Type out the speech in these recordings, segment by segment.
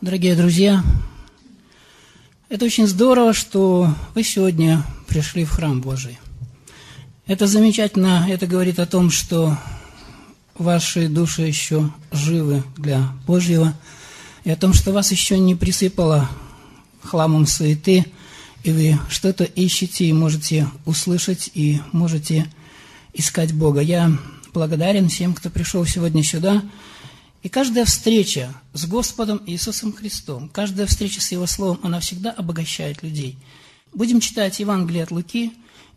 Дорогие друзья, это очень здорово, что вы сегодня пришли в храм Божий. Это замечательно, это говорит о том, что ваши души еще живы для Божьего, и о том, что вас еще не присыпало хламом суеты, и вы что-то ищете и можете услышать, и можете искать Бога. Я благодарен всем, кто пришел сегодня сюда. И каждая встреча с Господом Иисусом Христом, каждая встреча с Его Словом, она всегда обогащает людей. Будем читать Евангелие от Луки,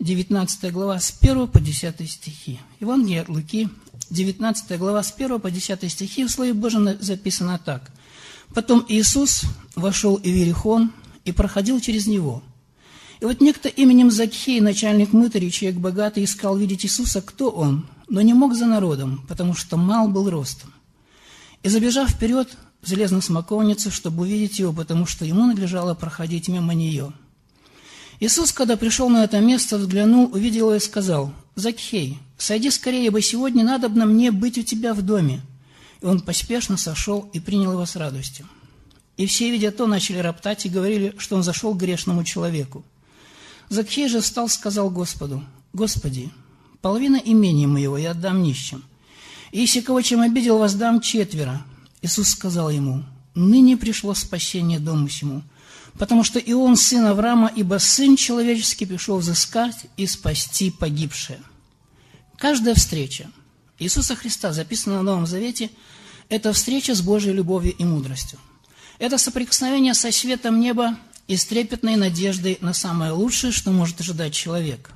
19 глава, с 1 по 10 стихи. Евангелие от Луки, 19 глава, с 1 по 10 стихи, в Слове Божьем записано так. «Потом Иисус вошел в Иерихон и проходил через него. И вот некто именем Закхей, начальник мытарей, человек богатый, искал видеть Иисуса, кто он, но не мог за народом, потому что мал был ростом. И, забежав вперед, залез на смоковницу, чтобы увидеть его, потому что ему надлежало проходить мимо нее. Иисус, когда пришел на это место, взглянул, увидел его и сказал: «Закхей, сойди скорее, ибо сегодня надобно мне быть у тебя в доме». И он поспешно сошел и принял его с радостью. И все, видя то, начали роптать и говорили, что он зашел к грешному человеку. Закхей же встал, сказал Господу: «Господи, половина имения моего я отдам нищим. И если кого чем обидел, воздам четверо». Иисус сказал ему: «Ныне пришло спасение дому сему, потому что и он сын Авраама, ибо Сын Человеческий пришел взыскать и спасти погибшее». Каждая встреча Иисуса Христа, записанная в Новом Завете, это встреча с Божьей любовью и мудростью. Это соприкосновение со светом неба и с трепетной надеждой на самое лучшее, что может ожидать человек.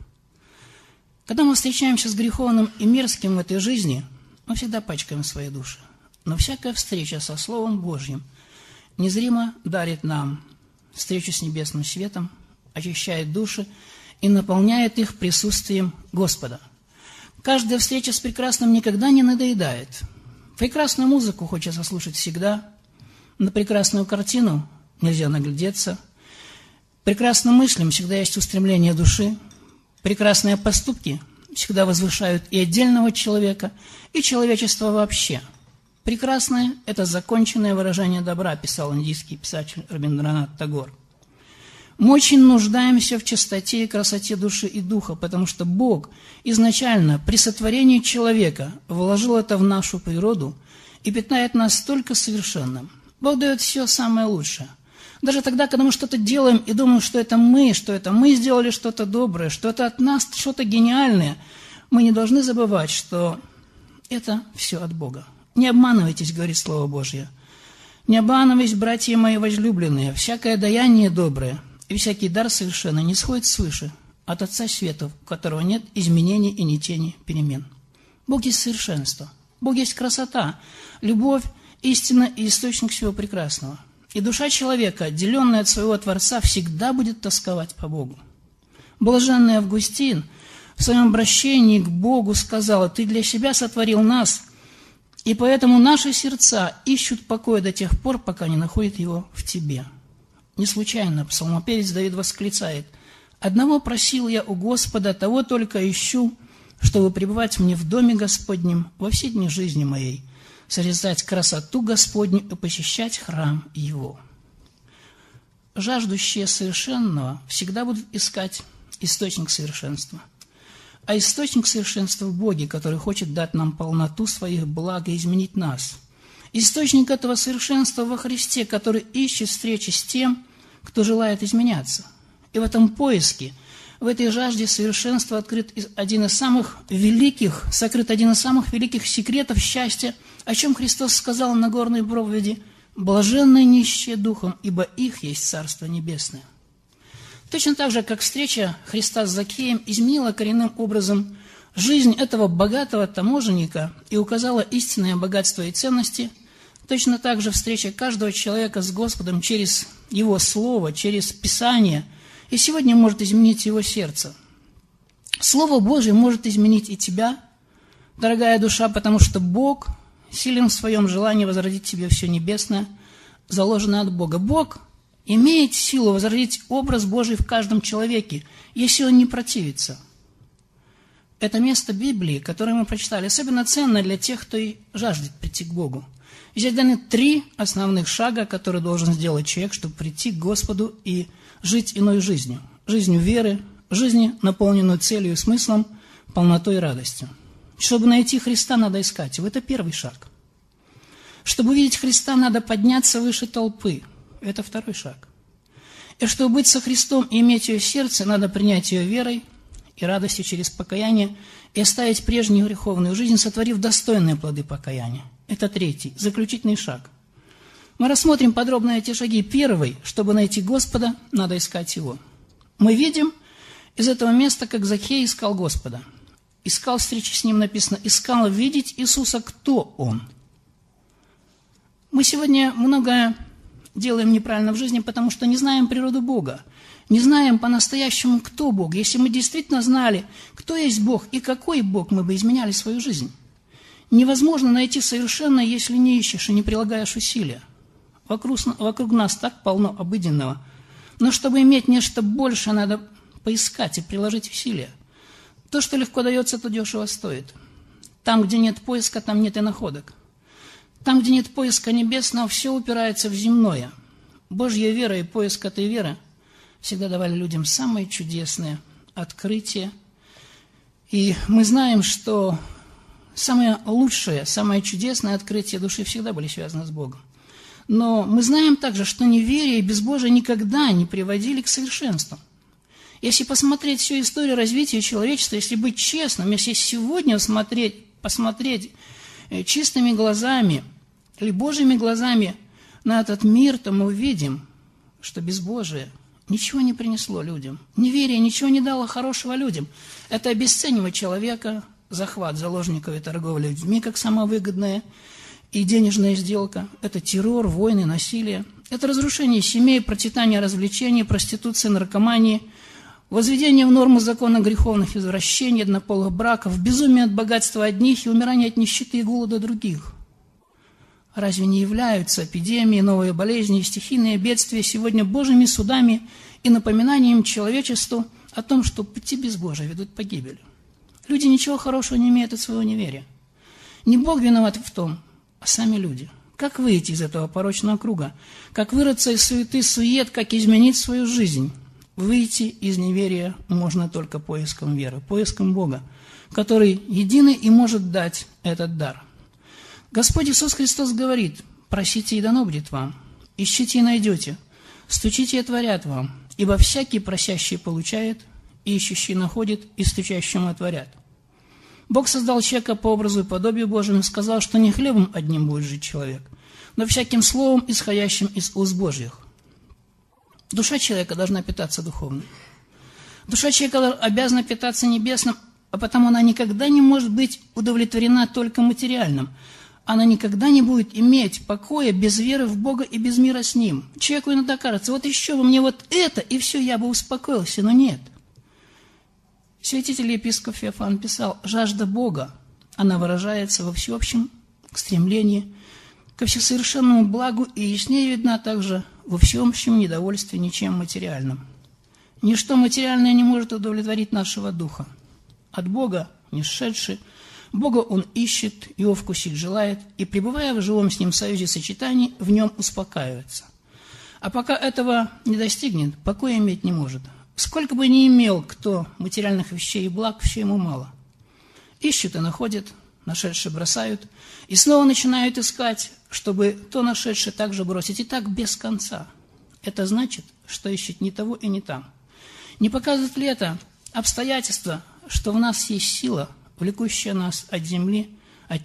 Когда мы встречаемся с греховным и мерзким в этой жизни, мы всегда пачкаем свои души. Но всякая встреча со Словом Божьим незримо дарит нам встречу с небесным светом, очищает души и наполняет их присутствием Господа. Каждая встреча с прекрасным никогда не надоедает. Прекрасную музыку хочется слушать всегда, на прекрасную картину нельзя наглядеться, прекрасным мыслям всегда есть устремление души, прекрасные поступки всегда возвышают и отдельного человека, и человечество вообще. Прекрасное – это законченное выражение добра, писал индийский писатель Рабиндранат Тагор. Мы очень нуждаемся в чистоте и красоте души и духа, потому что Бог изначально при сотворении человека вложил это в нашу природу и питает нас столько совершенным. Бог дает все самое лучшее. Даже тогда, когда мы что-то делаем и думаем, что это мы сделали что-то доброе, что это от нас что-то гениальное, мы не должны забывать, что это все от Бога. Не обманывайтесь, говорит Слово Божье. Не обманывайтесь, братья мои возлюбленные, всякое даяние доброе и всякий дар совершенный не сходит свыше, от Отца Светов, у которого нет изменений и ни тени перемен. Бог есть совершенство, Бог есть красота, любовь, истина и источник всего прекрасного. И душа человека, отделенная от своего Творца, всегда будет тосковать по Богу. Блаженный Августин в своем обращении к Богу сказал: «Ты для себя сотворил нас, и поэтому наши сердца ищут покоя до тех пор, пока не находят его в тебе». Не случайно псалмопевец Давид восклицает: «Одного просил я у Господа, того только ищу, чтобы пребывать мне в доме Господнем во все дни жизни моей, созерцать красоту Господню и посещать храм Его». Жаждущие совершенного всегда будут искать источник совершенства. А источник совершенства в Боге, который хочет дать нам полноту своих благ и изменить нас. Источник этого совершенства во Христе, который ищет встречи с тем, кто желает изменяться. И в этом поиске, в этой жажде совершенства сокрыт один из самых великих секретов счастья, о чем Христос сказал на Нагорной проповеди: «Блаженные нищие духом, ибо их есть Царство Небесное». Точно так же, как встреча Христа с Закхеем изменила коренным образом жизнь этого богатого таможенника и указала истинное богатство и ценности, точно так же встреча каждого человека с Господом через Его Слово, через Писание, и сегодня может изменить его сердце. Слово Божие может изменить и тебя, дорогая душа, потому что Бог силен в своем желании возродить тебе все небесное, заложенное от Бога. Бог имеет силу возродить образ Божий в каждом человеке, если он не противится. Это место Библии, которое мы прочитали, особенно ценно для тех, кто и жаждет прийти к Богу. Здесь даны 3 основных шага, которые должен сделать человек, чтобы прийти к Господу и жить иной жизнью. Жизнью веры, жизнью, наполненную целью и смыслом, полнотой и радостью. Чтобы найти Христа, надо искать его. Это первый шаг. Чтобы увидеть Христа, надо подняться выше толпы. Это второй шаг. И чтобы быть со Христом и иметь ее в сердце, надо принять ее верой и радостью через покаяние и оставить прежнюю греховную жизнь, сотворив достойные плоды покаяния. Это третий, заключительный шаг. Мы рассмотрим подробно эти шаги. Первый, чтобы найти Господа, надо искать Его. Мы видим из этого места, как Закхей искал Господа. Искал встречи с Ним, написано, искал видеть Иисуса, кто Он. Мы сегодня многое делаем неправильно в жизни, потому что не знаем природу Бога. Не знаем по-настоящему, кто Бог. Если мы действительно знали, кто есть Бог и какой Бог, мы бы изменяли свою жизнь. Невозможно найти совершенное, если не ищешь и не прилагаешь усилия. Вокруг нас так полно обыденного. Но чтобы иметь нечто большее, надо поискать и приложить усилия. То, что легко дается, то дешево стоит. Там, где нет поиска, там нет и находок. Там, где нет поиска небесного, все упирается в земное. Божья вера и поиск этой веры всегда давали людям самые чудесные открытия. И мы знаем, что самое лучшее, самое чудесное открытие души всегда были связаны с Богом. Но мы знаем также, что неверие и безбожие никогда не приводили к совершенству. Если посмотреть всю историю развития человечества, если быть честным, если сегодня посмотреть чистыми глазами или Божьими глазами на этот мир, то мы увидим, что безбожие ничего не принесло людям. Неверие ничего не дало хорошего людям. Это обесценивать человека, захват заложников и торговля людьми, как самовыгодная и денежная сделка. Это террор, войны, насилие. Это разрушение семей, процветание развлечений, проституция, наркомания, возведение в норму закона греховных извращений, однополых браков, безумие от богатства одних и умирание от нищеты и голода других. Разве не являются эпидемии, новые болезни и стихийные бедствия сегодня Божьими судами и напоминанием человечеству о том, что пути безбожия ведут к погибели? Люди ничего хорошего не имеют от своего неверия. Не Бог виноват в том, а сами люди. Как выйти из этого порочного круга? Как вырваться из суеты, сует? Как изменить свою жизнь? Выйти из неверия можно только поиском веры, поиском Бога, который единый и может дать этот дар. Господь Иисус Христос говорит: «Просите, и дано будет вам, ищите и найдете, стучите и отворят вам, ибо всякий просящий получает, ищущий находит, и стучащему отворят». Бог создал человека по образу и подобию Божьему и сказал, что не хлебом одним будет жить человек, но всяким словом, исходящим из уст Божьих. Душа человека должна питаться духовно. Душа человека обязана питаться небесным, а потому она никогда не может быть удовлетворена только материальным. Она никогда не будет иметь покоя без веры в Бога и без мира с Ним. Человеку иногда кажется, вот еще бы мне вот это, и все, я бы успокоился, но нет. Святитель епископ Феофан писал: «Жажда Бога, она выражается во всеобщем стремлении ко всесовершенному благу и яснее видна также во всеобщем недовольстве ничем материальным. Ничто материальное не может удовлетворить нашего духа. От Бога не сшедший, Бога он ищет, его вкусить желает, и, пребывая в живом с Ним союзе сочетании, в нем успокаивается. А пока этого не достигнет, покоя иметь не может. Сколько бы ни имел кто материальных вещей и благ, все ему мало. Ищут и находят, нашедшие бросают, и снова начинают искать, чтобы то нашедшее также бросить, и так без конца. Это значит, что ищет не того и не там. Не показывает ли это обстоятельство, что в нас есть сила, влекущая нас от земли, от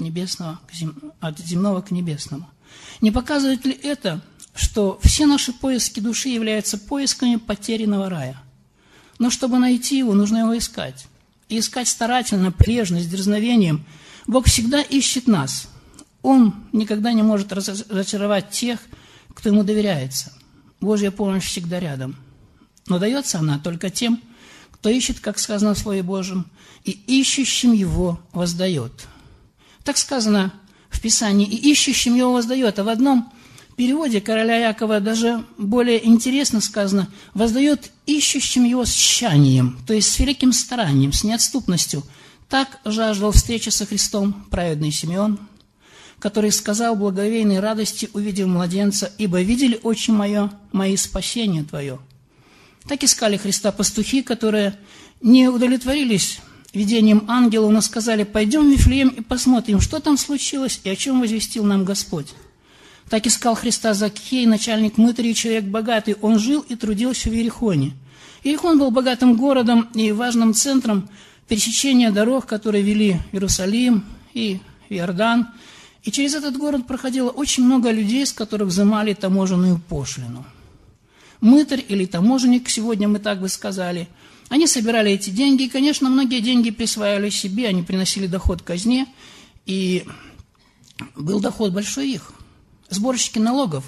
земного к небесному? Не показывает ли это, что все наши поиски души являются поисками потерянного рая? Но чтобы найти его, нужно его искать. И искать старательно, прежно, с дерзновением. Бог всегда ищет нас. Он никогда не может разочаровать тех, кто ему доверяется. Божья помощь всегда рядом. Но дается она только тем, кто ищет, как сказано в Слове Божьем, и ищущим его воздает. Так сказано в Писании: и ищущим его воздает. А в одном переводе короля Якова даже более интересно сказано: воздает ищущим его с тщанием, то есть с великим старанием, с неотступностью. Так жаждал встречи со Христом праведный Симеон, который сказал благоговейной радости, увидев младенца, ибо видели очи мои спасение Твое. Так искали Христа пастухи, которые не удовлетворились видением ангелов, но сказали: пойдем в Вифлеем и посмотрим, что там случилось и о чем возвестил нам Господь. Так искал Христа Закхей, начальник мытарей, человек богатый. Он жил и трудился в Иерихоне. Иерихон был богатым городом и важным центром пересечения дорог, которые вели в Иерусалим и в Иордан. И через этот город проходило очень много людей, с которых взимали таможенную пошлину. Мытарь или таможенник, сегодня мы так бы сказали, они собирали эти деньги, и, конечно, многие деньги присваивали себе, они приносили доход казне, и был доход большой их. Сборщики налогов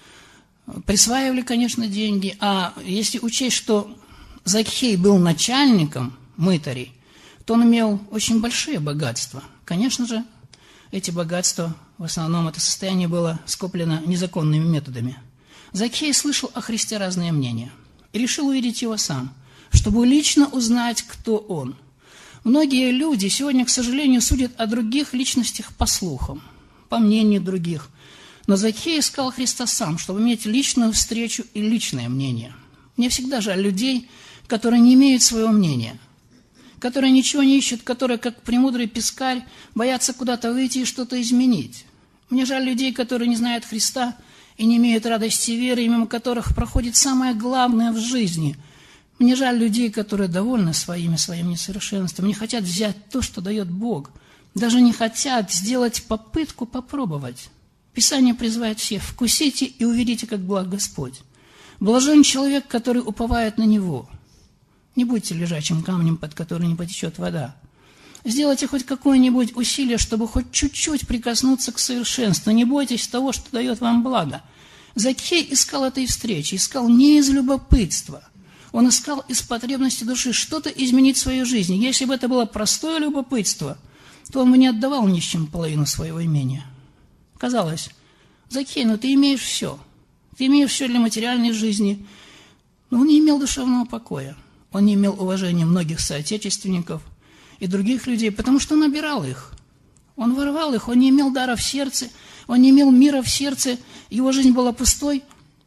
присваивали, конечно, деньги, а если учесть, что Закхей был начальником мытарей, то он имел очень большие богатства. Конечно же, эти богатства, в основном это состояние было скоплено незаконными методами. Закхей слышал о Христе разные мнения и решил увидеть его сам, чтобы лично узнать, кто он. Многие люди сегодня, к сожалению, судят о других личностях по слухам, по мнению других. Но Закхей искал Христа сам, чтобы иметь личную встречу и личное мнение. Мне всегда жаль людей, которые не имеют своего мнения, которые ничего не ищут, которые, как премудрый пескарь, боятся куда-то выйти и что-то изменить. Мне жаль людей, которые не знают Христа и не имеют радости веры, и мимо которых проходит самое главное в жизни. Мне жаль людей, которые довольны своим несовершенством, не хотят взять то, что дает Бог, даже не хотят сделать попытку попробовать. Писание призывает всех: вкусите и увидите, как благ Господь. Блажен человек, который уповает на Него. Не будьте лежачим камнем, под который не потечет вода. Сделайте хоть какое-нибудь усилие, чтобы хоть чуть-чуть прикоснуться к совершенству. Не бойтесь того, что дает вам благо. Закхей искал этой встречи, искал не из любопытства. Он искал из потребности души что-то изменить в своей жизни. Если бы это было простое любопытство, то он бы не отдавал нищим половину своего имения. Казалось: Закхей, ты имеешь все. Ты имеешь все для материальной жизни. Но он не имел душевного покоя. Он не имел уважения многих соотечественников и других людей, потому что он набирал их. Он воровал их, он не имел дара в сердце, он не имел мира в сердце, его жизнь была пустой.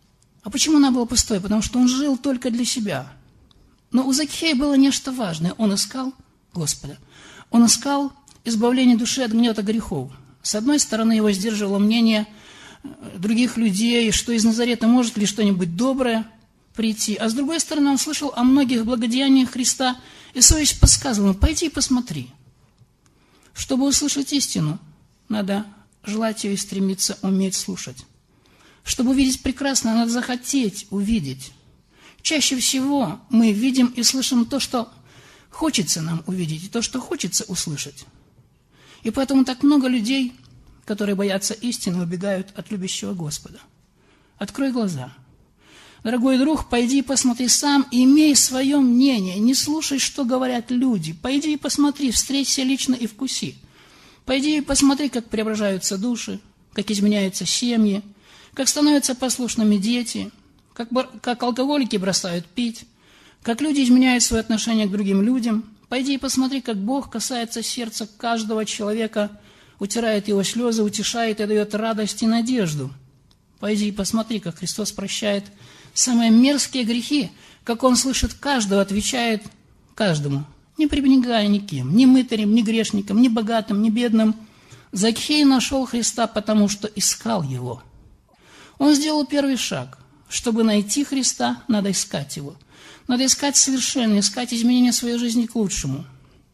А почему она была пустой? Потому что он жил только для себя. Но у Закхея было нечто важное. Он искал Господа. Он искал избавление души от гнета грехов. С одной стороны, его сдерживало мнение других людей, что из Назарета может ли что-нибудь доброе прийти. А с другой стороны, он слышал о многих благодеяниях Христа, и совесть подсказывала: пойди и посмотри. Чтобы услышать истину, надо желать ее и стремиться уметь слушать. Чтобы увидеть прекрасное, надо захотеть увидеть. Чаще всего мы видим и слышим то, что хочется нам увидеть, и то, что хочется услышать. И поэтому так много людей, которые боятся истины, убегают от любящего Господа. Открой глаза. Дорогой друг, пойди и посмотри сам, и имей свое мнение. Не слушай, что говорят люди. Пойди и посмотри, встреться лично и вкуси. Пойди и посмотри, как преображаются души, как изменяются семьи, как становятся послушными дети, как алкоголики бросают пить, как люди изменяют свое отношение к другим людям. Пойди и посмотри, как Бог касается сердца каждого человека, утирает его слезы, утешает и дает радость и надежду. Пойди и посмотри, как Христос прощает самые мерзкие грехи, как Он слышит каждого, отвечает каждому, не пренебрегая никем, ни мытарем, ни грешником, ни богатым, ни бедным. Закхей нашел Христа, потому что искал Его. Он сделал первый шаг. Чтобы найти Христа, надо искать Его. Надо искать совершенно, искать изменения своей жизни к лучшему.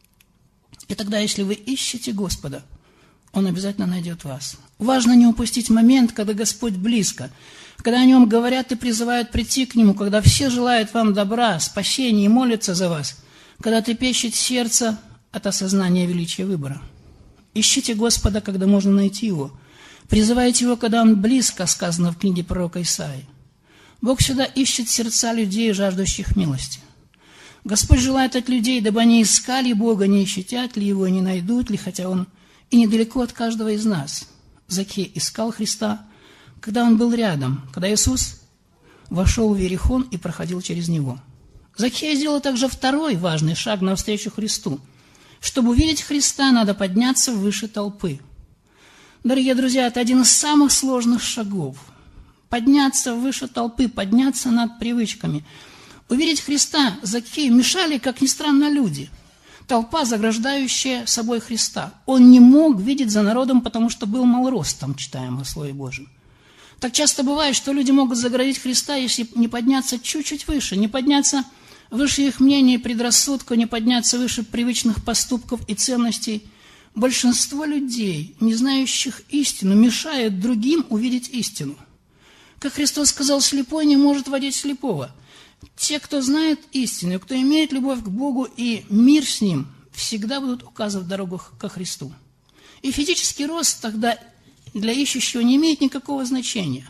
И тогда, если вы ищете Господа, Он обязательно найдет вас. Важно не упустить момент, когда Господь близко, когда о Нем говорят и призывают прийти к Нему, когда все желают вам добра, спасения и молятся за вас, когда трепещет сердце от осознания величия выбора. Ищите Господа, когда можно найти Его. Призывайте Его, когда Он близко, сказано в книге пророка Исаии. Бог всегда ищет сердца людей, жаждущих милости. Господь желает от людей, дабы они искали Бога, не ищутят ли Его, не найдут ли, хотя Он и недалеко от каждого из нас. Закхей искал Христа, когда Он был рядом, когда Иисус вошел в Иерихон и проходил через него. Закхей сделал также второй важный шаг навстречу Христу. Чтобы увидеть Христа, надо подняться выше толпы. Дорогие друзья, это один из самых сложных шагов. Подняться выше толпы, подняться над привычками. Увидеть Христа Закхею мешали, как ни странно, люди. Толпа, заграждающая собой Христа. Он не мог видеть за народом, потому что был мал ростом, читаем о Слове Божьем. Так часто бывает, что люди могут заградить Христа, если не подняться чуть-чуть выше, не подняться выше их мнений и предрассудков, не подняться выше привычных поступков и ценностей. Большинство людей, не знающих истину, мешает другим увидеть истину. Как Христос сказал, слепой не может водить слепого. Те, кто знает истину, кто имеет любовь к Богу и мир с Ним, всегда будут указывать дорогу ко Христу. И физический рост тогда для ищущего не имеет никакого значения.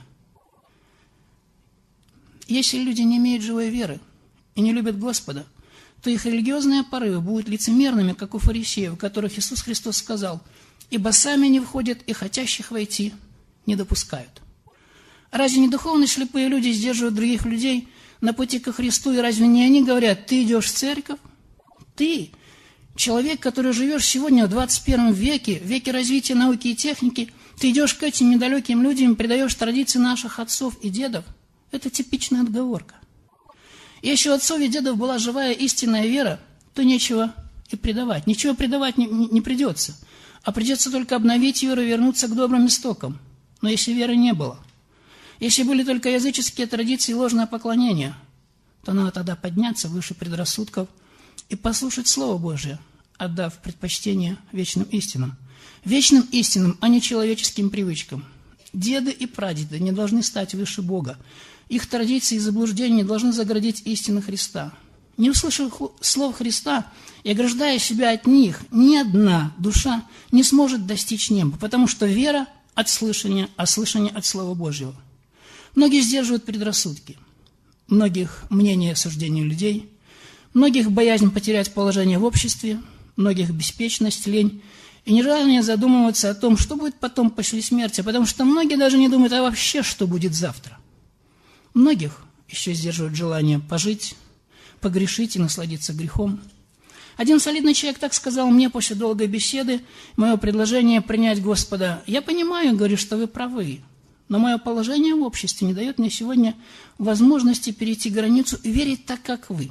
Если люди не имеют живой веры и не любят Господа, то их религиозные порывы будут лицемерными, как у фарисеев, у которых Иисус Христос сказал: «Ибо сами не входят и хотящих войти не допускают». Разве не духовные слепые люди сдерживают других людей на пути ко Христу, и разве не они говорят: «Ты идешь в церковь»? Ты, человек, который живешь сегодня в 21 веке, в веке развития науки и техники, ты идешь к этим недалеким людям и предаешь традиции наших отцов и дедов. Это типичная отговорка. Если у отцов и дедов была живая истинная вера, то нечего и предавать. Ничего предавать не придется, а придется только обновить веру и вернуться к добрым истокам. Но если веры не было, если были только языческие традиции и ложное поклонение, то надо тогда подняться выше предрассудков и послушать Слово Божие, отдав предпочтение вечным истинам. Вечным истинам, а не человеческим привычкам. Деды и прадеды не должны стать выше Бога. Их традиции и заблуждения не должны заградить истину Христа. Не услышав слов Христа и ограждая себя от них, ни одна душа не сможет достичь неба, потому что вера от слышания, а слышание от Слова Божьего. Многие сдерживают предрассудки, многих мнение и суждения людей, многих боязнь потерять положение в обществе, многих беспечность, лень и нежелание задумываться о том, что будет потом после смерти, потому что многие даже не думают, а вообще, что будет завтра. Многих еще сдерживают желание пожить, погрешить и насладиться грехом. Один солидный человек так сказал мне после долгой беседы, мое предложение принять Господа: «Я понимаю, говорю, что вы правы, но мое положение в обществе не дает мне сегодня возможности перейти границу и верить так, как вы».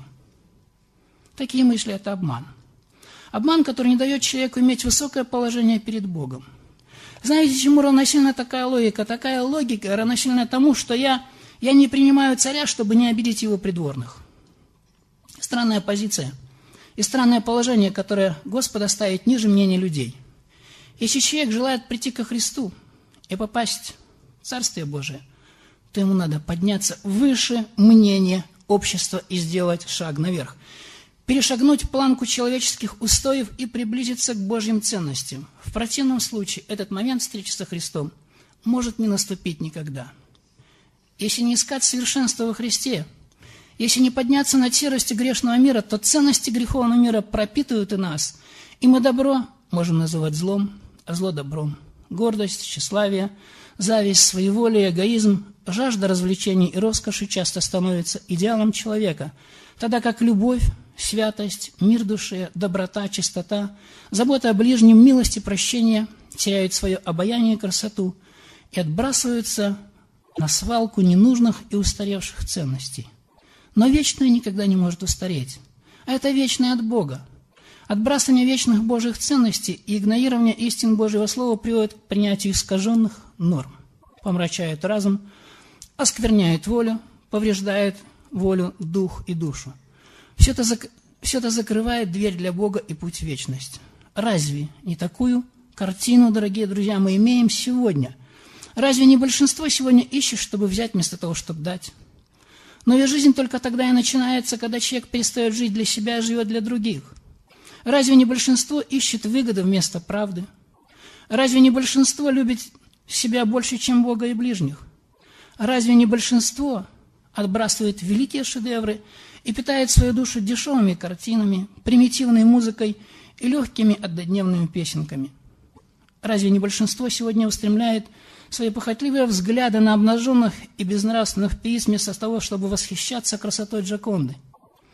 Такие мысли – это обман. Обман, который не дает человеку иметь высокое положение перед Богом. Знаете, чему равносильна такая логика? Такая логика равносильна тому, что я не принимаю царя, чтобы не обидеть его придворных. Странная позиция и странное положение, которое Господа ставит ниже мнения людей. Если человек желает прийти ко Христу и попасть в Царствие Божие, то ему надо подняться выше мнения общества и сделать шаг наверх. Перешагнуть планку человеческих устоев и приблизиться к Божьим ценностям. В противном случае этот момент встречи со Христом может не наступить никогда. Если не искать совершенства во Христе, если не подняться над серостью грешного мира, то ценности греховного мира пропитывают и нас, и мы добро можем называть злом, а зло добром. Гордость, тщеславие, зависть, своеволие, эгоизм, жажда развлечений и роскоши часто становятся идеалом человека, тогда как любовь, святость, мир душе, доброта, чистота, забота о ближнем, милость и прощение теряют свое обаяние и красоту и отбрасываются на свалку ненужных и устаревших ценностей. Но вечное никогда не может устареть, а это вечное от Бога. Отбрасывание вечных Божьих ценностей и игнорирование истин Божьего Слова приводит к принятию искаженных норм, помрачает разум, оскверняет волю, повреждает волю, дух и душу. Все это закрывает дверь для Бога и путь в вечность. Разве не такую картину, дорогие друзья, мы имеем сегодня? Разве не большинство сегодня ищет, чтобы взять вместо того, чтобы дать? Но ведь жизнь только тогда и начинается, когда человек перестает жить для себя, а живет для других. Разве не большинство ищет выгоды вместо правды? Разве не большинство любит себя больше, чем Бога и ближних? Разве не большинство отбрасывает великие шедевры и питает свою душу дешевыми картинами, примитивной музыкой и легкими однодневными песенками? Разве не большинство сегодня устремляет свои похотливые взгляды на обнаженных и безнравственных певиц вместо того, чтобы восхищаться красотой Джоконды?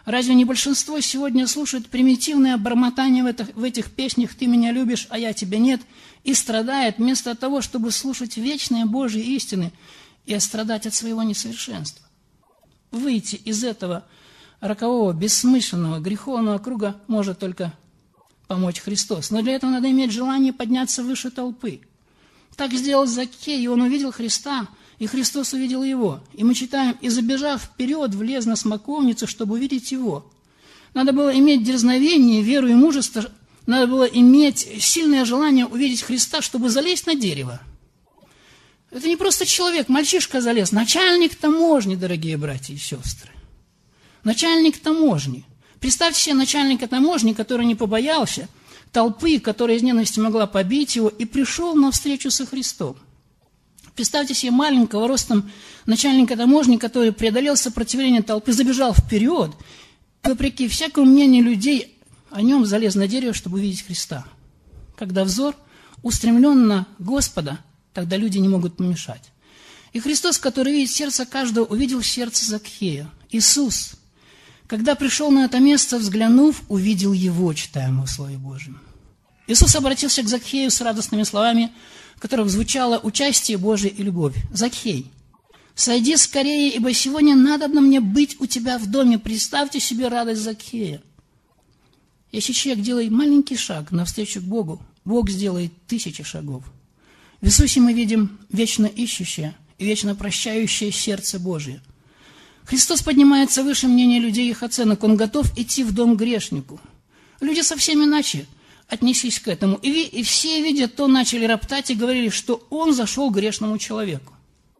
Разве не большинство сегодня слушает примитивное бормотание в этих песнях «Ты меня любишь, а я тебя нет» и страдает вместо того, чтобы слушать вечные Божьи истины и страдать от своего несовершенства? Выйти из этого рокового, бессмысленного, греховного круга может только помочь Христос. Но для этого надо иметь желание подняться выше толпы. Так сделал Закхей, и он увидел Христа, и Христос увидел его. И мы читаем: «И, забежав вперед, влез на смоковницу, чтобы увидеть его». Надо было иметь дерзновение, веру и мужество, надо было иметь сильное желание увидеть Христа, чтобы залезть на дерево. Это не просто человек, мальчишка залез, начальник таможни, дорогие братья и сестры. Начальник таможни. Представьте себе начальника таможни, который не побоялся толпы, которая из ненависти могла побить его, и пришел на встречу со Христом. Представьте себе маленького ростом начальника таможни, который преодолел сопротивление толпы, забежал вперед, и, вопреки всякому мнению людей, о нем залез на дерево, чтобы увидеть Христа. Когда взор устремлен на Господа, тогда люди не могут помешать. И Христос, который видит сердце каждого, увидел сердце Закхея. Иисус, когда пришел на это место, взглянув, увидел его, читаем в Слове Божьем. Иисус обратился к Закхею с радостными словами, в которых звучало участие Божие и любовь. «Закхей, сойди скорее, ибо сегодня надобно мне быть у тебя в доме». Представьте себе радость Закхея. Если человек делает маленький шаг навстречу к Богу, Бог сделает 1000 шагов. В Иисусе мы видим вечно ищущее и вечно прощающее сердце Божие. Христос поднимается выше мнения людей и их оценок. Он готов идти в дом грешнику. Люди совсем иначе отнеслись к этому. И все, видя то, начали роптать и говорили, что Он зашел к грешному человеку.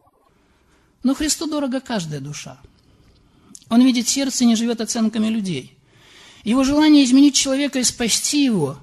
Но Христу дорога каждая душа. Он видит сердце и не живет оценками людей. Его желание изменить человека и спасти его,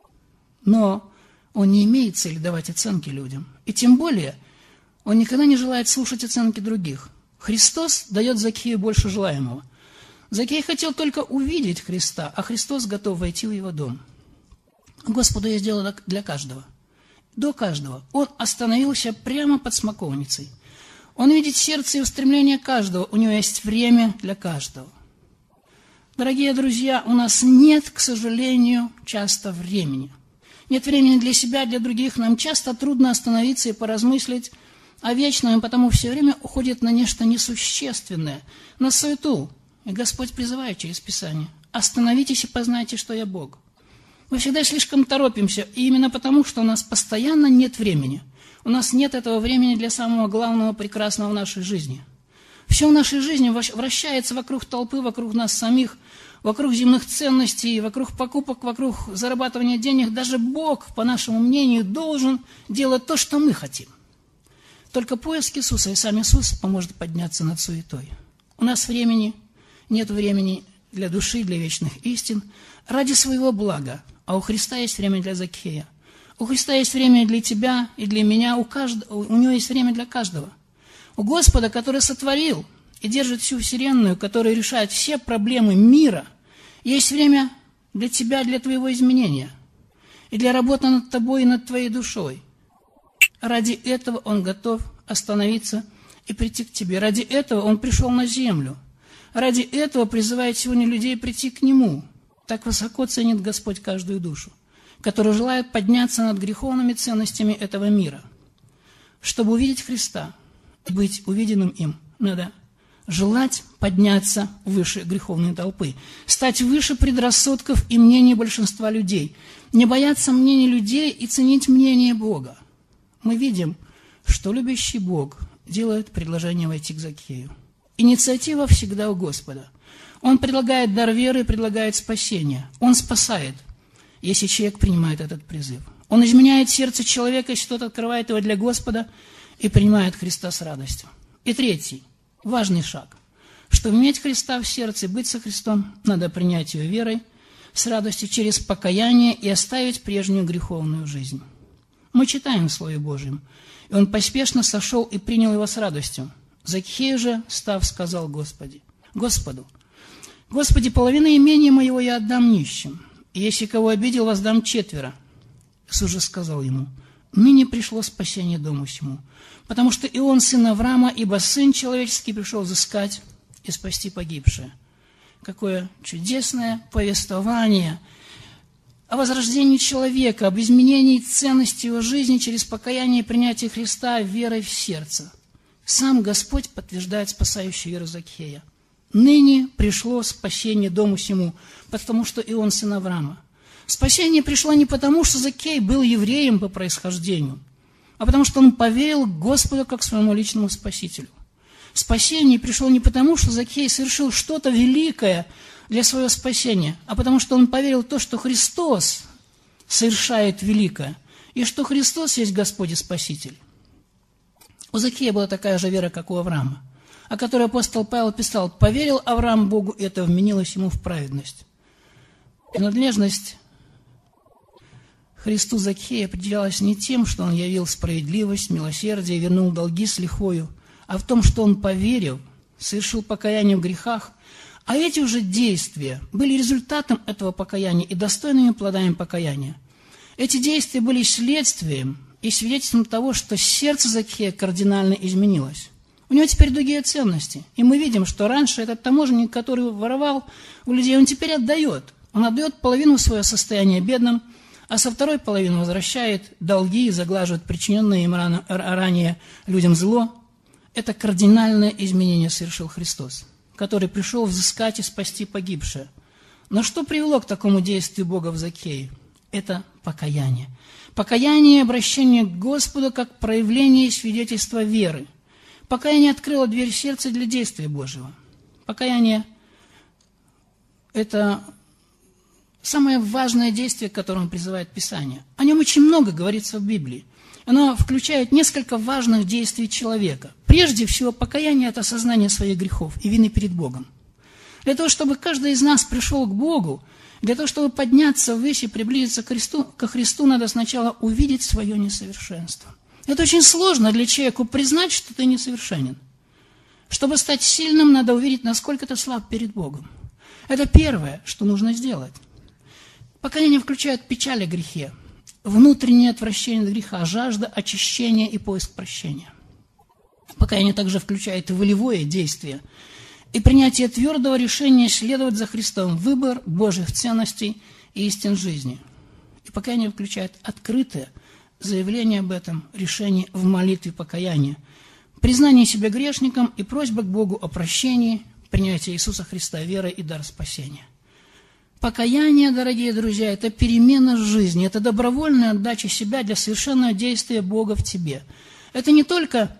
но Он не имеет цели давать оценки людям. И тем более, Он никогда не желает слушать оценки других. Христос дает Закхею больше желаемого. Закхей хотел только увидеть Христа, а Христос готов войти в его дом. Господу есть дело для каждого. До каждого. Он остановился прямо под смоковницей. Он видит сердце и устремление каждого. У него есть время для каждого. Дорогие друзья, у нас нет, к сожалению, часто времени. Нет времени для себя, для других. Нам часто трудно остановиться и поразмыслить о вечном, и потому все время уходит на нечто несущественное, на суету. И Господь призывает через Писание: остановитесь и познайте, что я Бог. Мы всегда слишком торопимся, и именно потому, что у нас постоянно нет времени. У нас нет этого времени для самого главного, прекрасного в нашей жизни. Все в нашей жизни вращается вокруг толпы, вокруг нас самих, вокруг земных ценностей, вокруг покупок, вокруг зарабатывания денег. Даже Бог, по нашему мнению, должен делать то, что мы хотим. Только поиск Иисуса и сам Иисус поможет подняться над суетой. У нас нет времени для души, для вечных истин, ради своего блага, а у Христа есть время для Закхея. У Христа есть время для тебя и для меня, у Него есть время для каждого. У Господа, который сотворил и держит всю вселенную, который решает все проблемы мира, есть время для тебя, для твоего изменения и для работы над тобой и над твоей душой. Ради этого Он готов остановиться и прийти к тебе. Ради этого Он пришел на землю. Ради этого призывает сегодня людей прийти к Нему. Так высоко ценит Господь каждую душу, которая желает подняться над греховными ценностями этого мира. Чтобы увидеть Христа и быть увиденным им, надо желать подняться выше греховной толпы, стать выше предрассудков и мнений большинства людей, не бояться мнений людей и ценить мнение Бога. Мы видим, что любящий Бог делает предложение войти к Закхею. Инициатива всегда у Господа. Он предлагает дар веры и предлагает спасение. Он спасает, если человек принимает этот призыв. Он изменяет сердце человека, если тот открывает его для Господа и принимает Христа с радостью. И третий, важный шаг. Чтобы иметь Христа в сердце, быть со Христом, надо принять его верой, с радостью, через покаяние и оставить прежнюю греховную жизнь. Мы читаем в Слове Божьем: «И он поспешно сошел и принял его с радостью. Закхей же, став, сказал Господу, Господи, половину имения моего я отдам нищим, и если кого обидел, воздам 4. Иисус же сказал ему: ныне пришло спасение дому сему, потому что и он сын Авраама, ибо Сын Человеческий пришел взыскать и спасти погибшее. какое чудесное повествование о возрождении человека, об изменении ценности его жизни через покаяние и принятие Христа верой в сердце. Сам Господь подтверждает спасающую веру Закхея. «Ныне пришло спасение дому сему, потому что и он сын Авраама». Спасение пришло не потому, что Закхей был евреем по происхождению, а потому что он поверил Господу как своему личному Спасителю. Спасение пришло не потому, что Закхей совершил что-то великое для своего спасения, а потому что он поверил в то, что Христос совершает великое, и что Христос есть Господь и Спаситель. У Закхея была такая же вера, как у Авраама, о которой апостол Павел писал: «Поверил Авраам Богу, и это вменилось ему в праведность». Принадлежность Христу Закхея определялась не тем, что он явил справедливость, милосердие, вернул долги с лихвою, а в том, что он поверил, совершил покаяние в грехах, а эти уже действия были результатом этого покаяния и достойными плодами покаяния. Эти действия были следствием и свидетельством того, что сердце Закхея кардинально изменилось. У него теперь другие ценности, и мы видим, что раньше этот таможенник, который воровал у людей, он теперь отдает. Он отдает половину своего состояния бедным, а со второй половины возвращает долги и заглаживает причиненное им ранее людям зло. Это кардинальное изменение совершил Христос, который пришел взыскать и спасти погибшее. Но что привело к такому действию Бога в Закхее? Это покаяние. Покаяние и обращение к Господу как проявление и свидетельство веры. Покаяние открыло дверь сердца для действия Божьего. Покаяние – это самое важное действие, к которому призывает Писание. О нем очень много говорится в Библии. Оно включает несколько важных действий человека. Прежде всего, покаяние – это осознание своих грехов и вины перед Богом. Для того, чтобы каждый из нас пришел к Богу, для того, чтобы подняться ввысь и приблизиться ко Христу, надо сначала увидеть свое несовершенство. Это очень сложно для человека признать, что ты несовершенен. Чтобы стать сильным, надо увидеть, насколько ты слаб перед Богом. Это первое, что нужно сделать. Покаяние включает печаль о грехе, внутреннее отвращение от греха, жажда очищения и поиск прощения. Покаяние также включает и волевое действие, и принятие твердого решения следовать за Христом, выбор Божьих ценностей и истин жизни. И покаяние включает открытое заявление об этом решении в молитве покаяния, признание себя грешником и просьба к Богу о прощении, принятие Иисуса Христа верой и дар спасения. Покаяние, дорогие друзья, это перемена жизни, это добровольная отдача себя для совершенного действия Бога в тебе. Это не только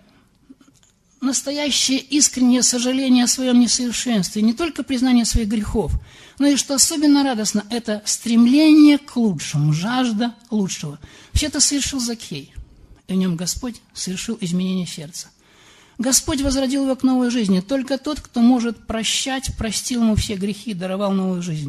настоящее искреннее сожаление о своем несовершенстве, не только признание своих грехов, но и, что особенно радостно, это стремление к лучшему, жажда лучшего. Все это совершил Закхей, и в нем Господь совершил изменение сердца. Господь возродил его к новой жизни. Только тот, кто может прощать, простил ему все грехи и даровал новую жизнь.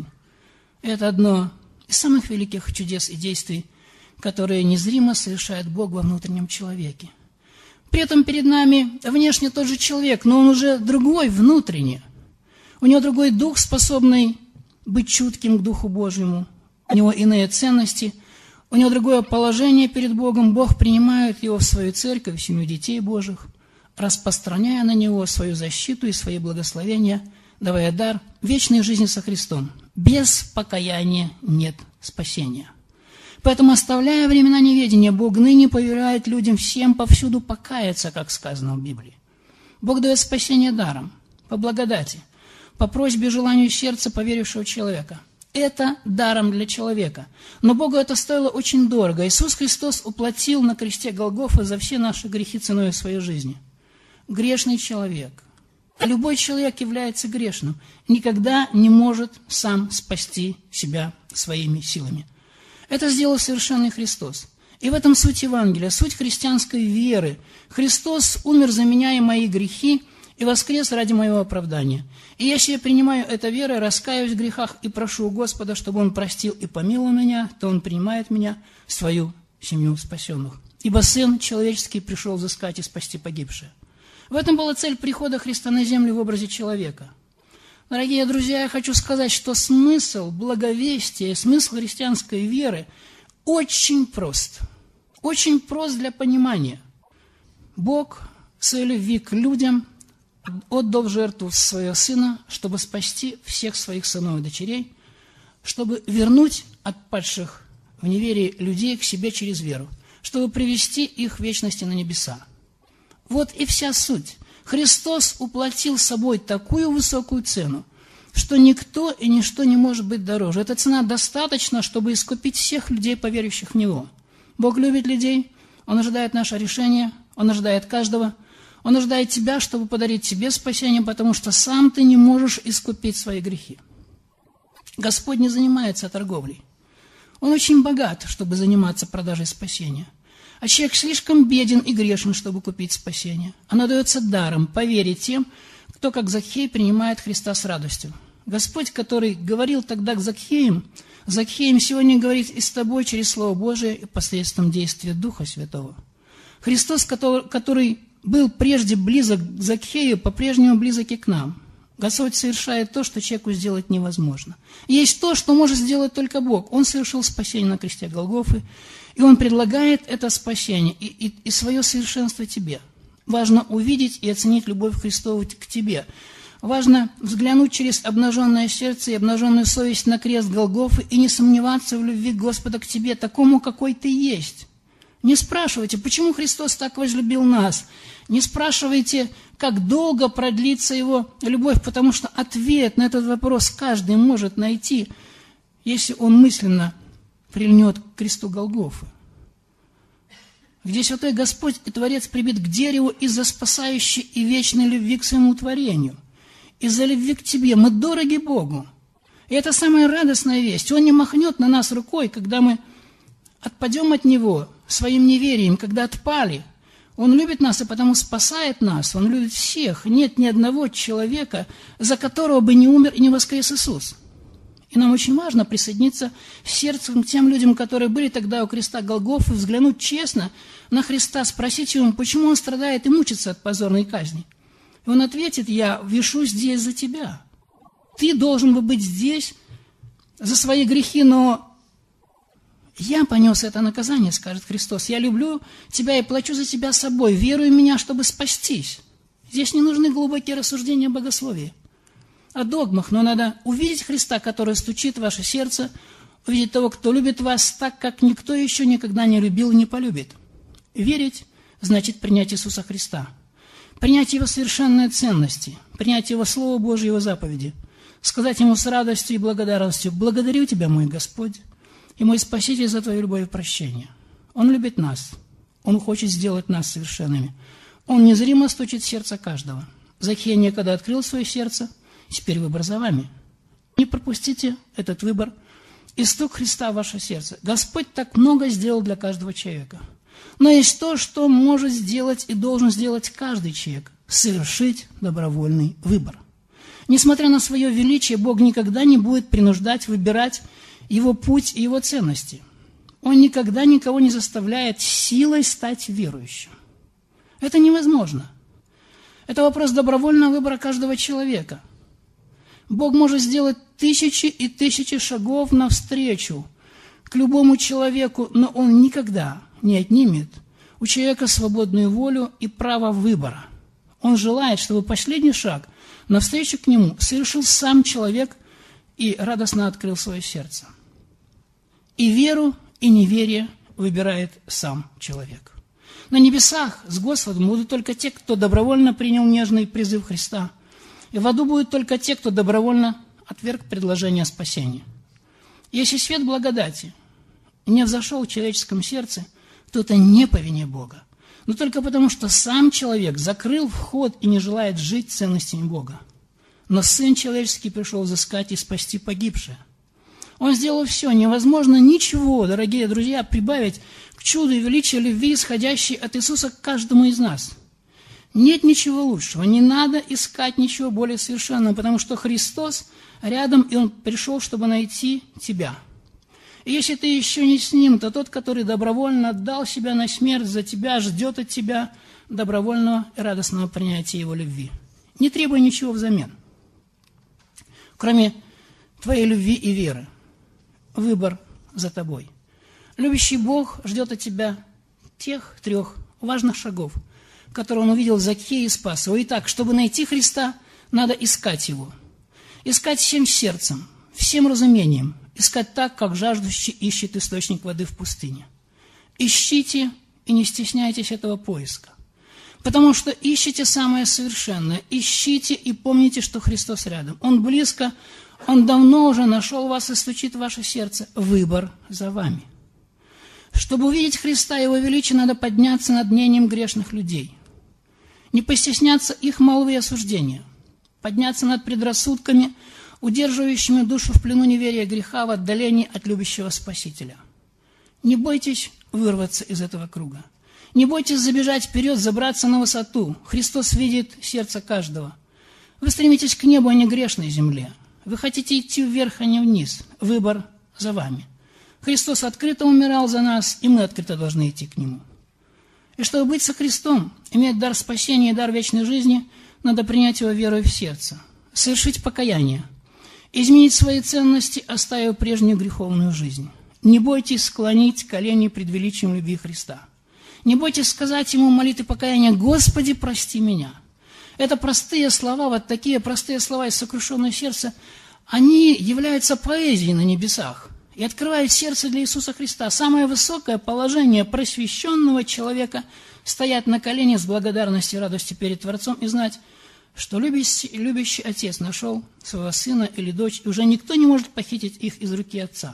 Это одно из самых великих чудес и действий, которые незримо совершает Бог во внутреннем человеке. При этом перед нами внешне тот же человек, но он уже другой внутренне. У него другой дух, способный быть чутким к Духу Божьему. У него иные ценности, у него другое положение перед Богом. Бог принимает его в свою церковь, в семью детей Божьих, распространяя на него свою защиту и свои благословения, давая дар вечной жизни со Христом. Без покаяния нет спасения. Поэтому, оставляя времена неведения, Бог ныне повелевает людям всем повсюду покаяться, как сказано в Библии. Бог дает спасение даром, по благодати, по просьбе и желанию сердца поверившего человека. Это даром для человека. Но Богу это стоило очень дорого. Иисус Христос уплатил на кресте Голгофы за все наши грехи ценой своей жизни. Грешный человек, а любой человек является грешным, никогда не может сам спасти себя своими силами. Это сделал совершенный Христос. И в этом суть Евангелия, суть христианской веры. Христос умер за меня и мои грехи, и воскрес ради моего оправдания. И если я принимаю это верой, раскаиваюсь в грехах и прошу у Господа, чтобы Он простил и помиловал меня, то Он принимает меня в свою семью спасенных. Ибо Сын человеческий пришел взыскать и спасти погибшее. В этом была цель прихода Христа на землю в образе человека. Дорогие друзья, я хочу сказать, что смысл благовестия, смысл христианской веры очень прост. Очень прост для понимания. Бог в своей любви к людям отдал в жертву своего Сына, чтобы спасти всех своих сынов и дочерей, чтобы вернуть отпадших в неверии людей к себе через веру, чтобы привести их в вечности на небеса. Вот и вся суть. Христос уплатил собой такую высокую цену, что никто и ничто не может быть дороже. Эта цена достаточна, чтобы искупить всех людей, поверивших в Него. Бог любит людей, Он ожидает наше решение, Он ожидает каждого. Он ожидает тебя, чтобы подарить тебе спасение, потому что сам ты не можешь искупить свои грехи. Господь не занимается торговлей. Он очень богат, чтобы заниматься продажей спасения. А человек слишком беден и грешен, чтобы купить спасение. Оно дается даром по вере тем, кто, как Закхей, принимает Христа с радостью. Господь, который говорил тогда к Закхеям сегодня говорит и с тобой через Слово Божие и посредством действия Духа Святого. Христос, который был прежде близок к Закхею, по-прежнему близок и к нам. Господь совершает то, что человеку сделать невозможно. Есть то, что может сделать только Бог. Он совершил спасение на кресте Голгофы, и Он предлагает это спасение и свое совершенство тебе. Важно увидеть и оценить любовь Христову к тебе. Важно взглянуть через обнаженное сердце и обнаженную совесть на крест Голгофы и не сомневаться в любви Господа к тебе, такому, какой ты есть. Не спрашивайте, почему Христос так возлюбил нас. Не спрашивайте, как долго продлится Его любовь, потому что ответ на этот вопрос каждый может найти, если он мысленно прильнет к кресту Голгофы, где Святой Господь и Творец прибит к дереву из-за спасающей и вечной любви к своему творению, из-за любви к тебе. Мы дороги Богу. И это самая радостная весть. Он не махнет на нас рукой, когда мы отпадем от Него своим неверием, когда отпали. Он любит нас и потому спасает нас. Он любит всех. Нет ни одного человека, за которого бы не умер и не воскрес Иисус. И нам очень важно присоединиться сердцем к тем людям, которые были тогда у креста Голгофы, взглянуть честно на Христа, спросить Его, почему Он страдает и мучится от позорной казни. И Он ответит: я вишу здесь за тебя. Ты должен бы быть здесь за свои грехи, но я понес это наказание, скажет Христос. Я люблю тебя и плачу за тебя собой. Веруй в меня, чтобы спастись. Здесь не нужны глубокие рассуждения о богословии, о догмах, но надо увидеть Христа, который стучит в ваше сердце, увидеть того, кто любит вас так, как никто еще никогда не любил и не полюбит. Верить значит принять Иисуса Христа, принять Его совершенные ценности, принять Его Слово Божие, Его заповеди, сказать Ему с радостью и благодарностью: благодарю Тебя, мой Господь, и мой Спаситель, за Твою любовь и прощение. Он любит нас. Он хочет сделать нас совершенными. Он незримо стучит в сердце каждого. Закхей некогда открыл свое сердце, теперь выбор за вами. Не пропустите этот выбор и стук Христа в ваше сердце. Господь так много сделал для каждого человека. Но есть то, что может сделать и должен сделать каждый человек – совершить добровольный выбор. Несмотря на свое величие, Бог никогда не будет принуждать выбирать Его путь и Его ценности. Он никогда никого не заставляет силой стать верующим. Это невозможно. Это вопрос добровольного выбора каждого человека. Бог может сделать тысячи и тысячи шагов навстречу к любому человеку, но Он никогда не отнимет у человека свободную волю и право выбора. Он желает, чтобы последний шаг навстречу к Нему совершил сам человек и радостно открыл свое сердце. И веру, и неверие выбирает сам человек. На небесах с Господом будут только те, кто добровольно принял нежный призыв Христа. И в аду будут только те, кто добровольно отверг предложение о спасении. Если свет благодати не взошел в человеческом сердце, то это не по вине Бога, но только потому, что сам человек закрыл вход и не желает жить ценностями Бога. Но Сын Человеческий пришел взыскать и спасти погибшее. Он сделал все. Невозможно ничего, дорогие друзья, прибавить к чуду и величию любви, исходящей от Иисуса к каждому из нас. Нет ничего лучшего. Не надо искать ничего более совершенного, потому что Христос рядом, и Он пришел, чтобы найти тебя. И если ты еще не с Ним, то тот, который добровольно отдал себя на смерть за тебя, ждет от тебя добровольного и радостного принятия Его любви. Не требуй ничего взамен, кроме твоей любви и веры. Выбор за тобой. Любящий Бог ждет от тебя тех 3 важных шагов, который он увидел в Закхее и спас его. Итак, чтобы найти Христа, надо искать Его. Искать всем сердцем, всем разумением. Искать так, как жаждущий ищет источник воды в пустыне. Ищите и не стесняйтесь этого поиска. Потому что ищите самое совершенное. Ищите и помните, что Христос рядом. Он близко, Он давно уже нашел вас и стучит в ваше сердце. Выбор за вами. Чтобы увидеть Христа и Его величие, надо подняться над мнением грешных людей. Не постесняться их молвы и осуждения. Подняться над предрассудками, удерживающими душу в плену неверия и греха, в отдалении от любящего Спасителя. Не бойтесь вырваться из этого круга. Не бойтесь забежать вперед, забраться на высоту. Христос видит сердце каждого. Вы стремитесь к небу, а не грешной земле. Вы хотите идти вверх, а не вниз. Выбор за вами. Христос открыто умирал за нас, и мы открыто должны идти к Нему. И чтобы быть со Христом, иметь дар спасения и дар вечной жизни, надо принять Его верой в сердце, совершить покаяние, изменить свои ценности, оставив прежнюю греховную жизнь. Не бойтесь склонить колени пред величием любви Христа. Не бойтесь сказать Ему молитвы покаяния: «Господи, прости меня». Это простые слова, вот такие простые слова из сокрушенного сердца, они являются поэзией на небесах и открывают сердце для Иисуса Христа. Самое высокое положение просвещенного человека – стоять на коленях с благодарностью и радостью перед Творцом и знать, что любящий Отец нашел своего сына или дочь, и уже никто не может похитить их из руки Отца.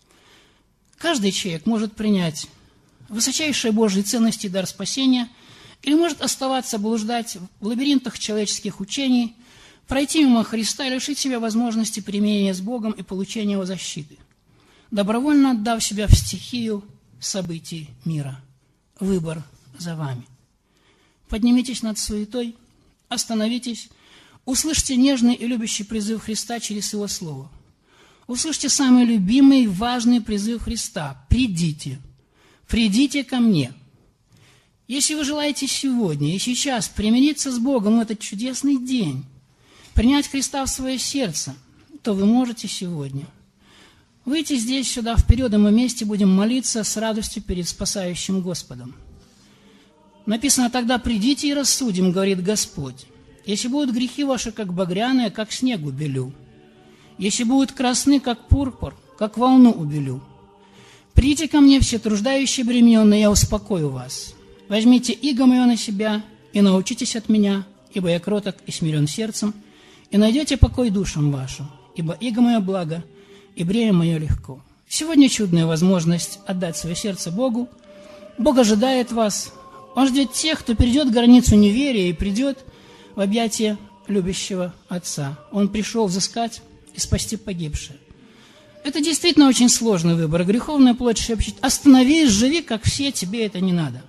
Каждый человек может принять высочайшие Божьи ценности и дар спасения, или может оставаться блуждать в лабиринтах человеческих учений, пройти мимо Христа и лишить себя возможности примирения с Богом и получения Его защиты, добровольно отдав себя в стихию событий мира. Выбор за вами. Поднимитесь над суетой, остановитесь, услышьте нежный и любящий призыв Христа через Его Слово. Услышьте самый любимый и важный призыв Христа: «Придите, придите ко мне». Если вы желаете сегодня и сейчас примириться с Богом в этот чудесный день, принять Христа в свое сердце, то вы можете сегодня выйти здесь, сюда, вперед, и мы вместе будем молиться с радостью перед спасающим Господом. Написано: «Тогда придите и рассудим, говорит Господь, если будут грехи ваши, как багряные, как снег убелю, если будут красны, как пурпур, как волну убелю. Придите ко мне, все труждающие бременные, я успокою вас. Возьмите иго мое на себя и научитесь от меня, ибо я кроток и смирен сердцем, и найдете покой душам вашим, ибо иго мое благо, и бремя мое легко». Сегодня чудная возможность отдать свое сердце Богу. Бог ожидает вас. Он ждет тех, кто перейдет границу неверия и придет в объятия любящего Отца. Он пришел взыскать и спасти погибшее. Это действительно очень сложный выбор. Греховная плоть шепчет: «Остановись, живи, как все, тебе это не надо».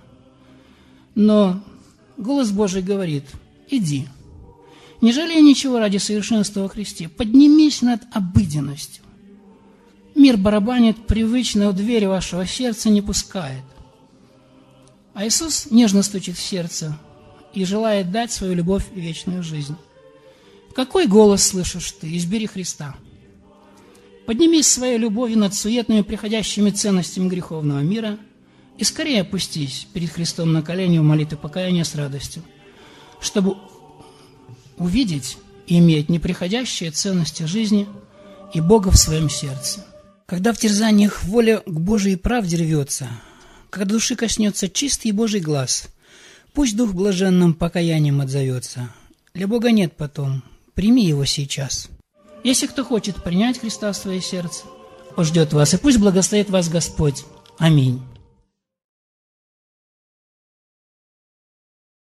Но голос Божий говорит: «Иди, не жалей ничего ради совершенства во Христе, поднимись над обыденностью. Мир барабанит привычно у двери вашего сердца, не пускает. А Иисус нежно стучит в сердце и желает дать свою любовь и вечную жизнь. Какой голос слышишь ты? Избери Христа. Поднимись своей любовью над суетными приходящими ценностями греховного мира и скорее опустись перед Христом на колени в молитве покаяния с радостью, чтобы увидеть и иметь неприходящие ценности жизни и Бога в своем сердце. Когда в терзаниях воля к Божией правде рвется, когда души коснется чистый Божий глаз, пусть дух блаженным покаянием отзовется. Для Бога нет потом, прими его сейчас. Если кто хочет принять Христа в свое сердце, Он ждет вас, и пусть благословит вас Господь. Аминь.